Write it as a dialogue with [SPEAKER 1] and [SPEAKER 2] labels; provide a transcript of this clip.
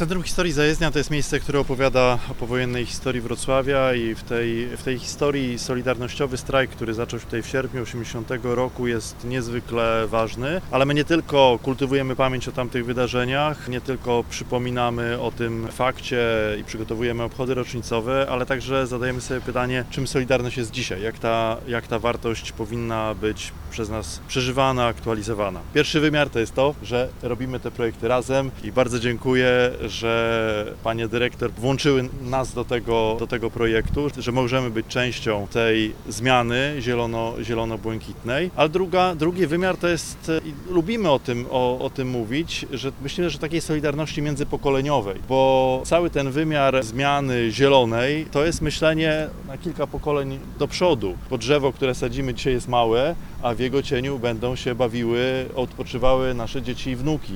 [SPEAKER 1] Centrum Historii Zajezdnia to jest miejsce, które opowiada o powojennej historii Wrocławia i w tej historii solidarnościowy strajk, który zaczął się tutaj w sierpniu 80 roku, jest niezwykle ważny, ale my nie tylko kultywujemy pamięć o tamtych wydarzeniach, nie tylko przypominamy o tym fakcie i przygotowujemy obchody rocznicowe, ale także zadajemy sobie pytanie, czym Solidarność jest dzisiaj, jak ta wartość powinna być przez nas przeżywana, aktualizowana. Pierwszy wymiar to jest to, że robimy te projekty razem i bardzo dziękuję, że panie dyrektor włączyły nas do tego projektu, że możemy być częścią tej zmiany zielono-błękitnej. Ale drugi wymiar to jest, i lubimy o tym mówić, że myślimy, że takiej solidarności międzypokoleniowej, bo cały ten wymiar zmiany zielonej to jest myślenie na kilka pokoleń do przodu, bo drzewo, które sadzimy dzisiaj jest małe, a w jego cieniu będą się bawiły, odpoczywały nasze dzieci i wnuki.